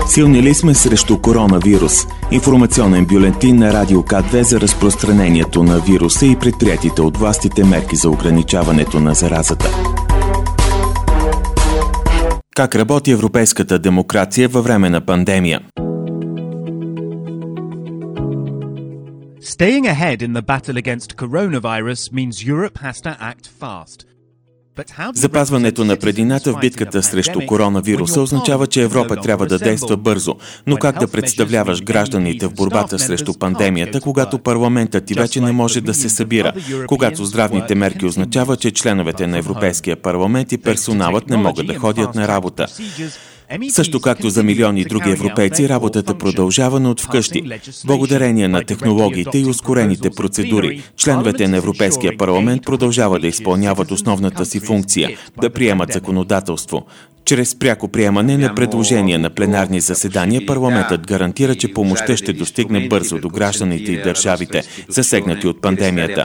Силни ли сме срещу коронавирус? Информационен бюлетин на Радио К2 за разпространението на вируса и предприетите от властите мерки за ограничаването на заразата. Как работи европейската демокрация във време на пандемия? Staying ahead in the battle against coronavirus means Europe has to act fast. Запазването на предината в битката срещу коронавируса означава, че Европа трябва да действа бързо. Но как да представляваш гражданите в борбата срещу пандемията, когато парламентът ти вече не може да се събира? Когато здравните мерки означава, че членовете на Европейския парламент и персоналът не могат да ходят на работа. Също както за милиони други европейци, работата продължава, но от вкъщи. Благодарение на технологиите и ускорените процедури, членовете на Европейския парламент продължават да изпълняват основната си функция – да приемат законодателство. Чрез пряко приемане на предложения на пленарни заседания, парламентът гарантира, че помощта ще достигне бързо до гражданите и държавите, засегнати от пандемията.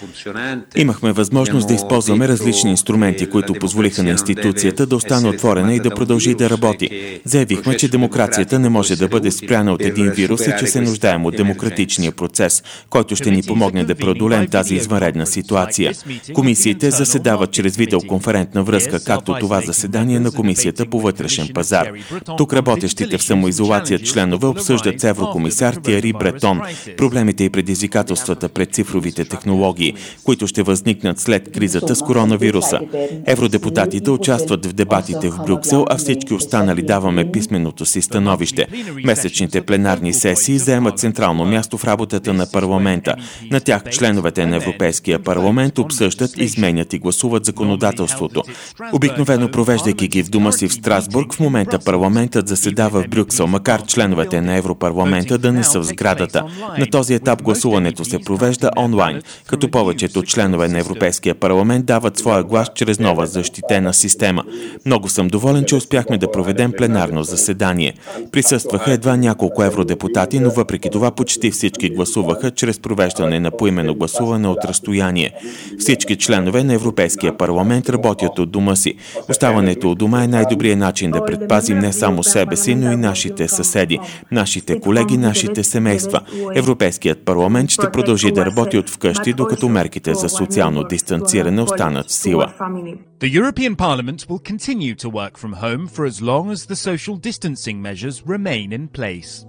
Имахме възможност да използваме различни инструменти, които позволиха на институцията да остане отворена и да продължи да работи. Заявихме, че демокрацията не може да бъде спряна от един вирус и че се нуждаем от демократичния процес, който ще ни помогне да преодолеем тази извънредна ситуация. Комисиите заседават чрез видеоконферентна връзка, както това заседание на Комисията по вътрешен пазар. Тук работещите в самоизолация членове обсъждат с еврокомисар Тиери Бретон проблемите и предизвикателствата пред цифровите технологии, които ще възникнат след кризата с коронавируса. Евродепутатите участват в дебатите в Брюксел, а всички останали даваме писменото си становище. Месечните пленарни сесии заемат централно място в работата на парламента. На тях членовете на Европейския парламент обсъждат, изменят и гласуват законодателството. Обикновено провеждайки ги в дома си в Страсбург, в момента парламентът заседава в Брюксел, макар членовете на Европарламента да не са в сградата. На този етап гласуването се провежда онлайн, като повечето членове на Европейския парламент дават своя глас чрез нова защитена система. Много съм доволен, че успяхме да проведем пленарно заседание. Присъстваха едва няколко евродепутати, но въпреки това почти всички гласуваха чрез провеждане на поименно гласуване от разстояние. Всички членове на Европейския парламент работят от дома си. Оставането от дома е най-добрият начин да предпазим не само себе си, но и нашите съседи, нашите колеги, нашите семейства. Европейският парламент ще продължи да работи от вкъщи, докато мерките за социално дистанциране останат в сила. The European Parliament will continue to work from home for as long as the social distancing measures remain in place.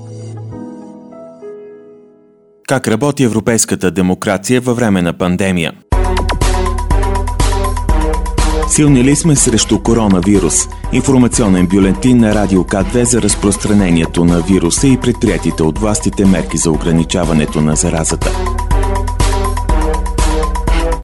Как работи европейската демокрация във време на пандемия? Силни ли сме срещу коронавирус? Информационен бюлетин на Радио К2 за разпространението на вируса и предприетите от властите мерки за ограничаването на заразата.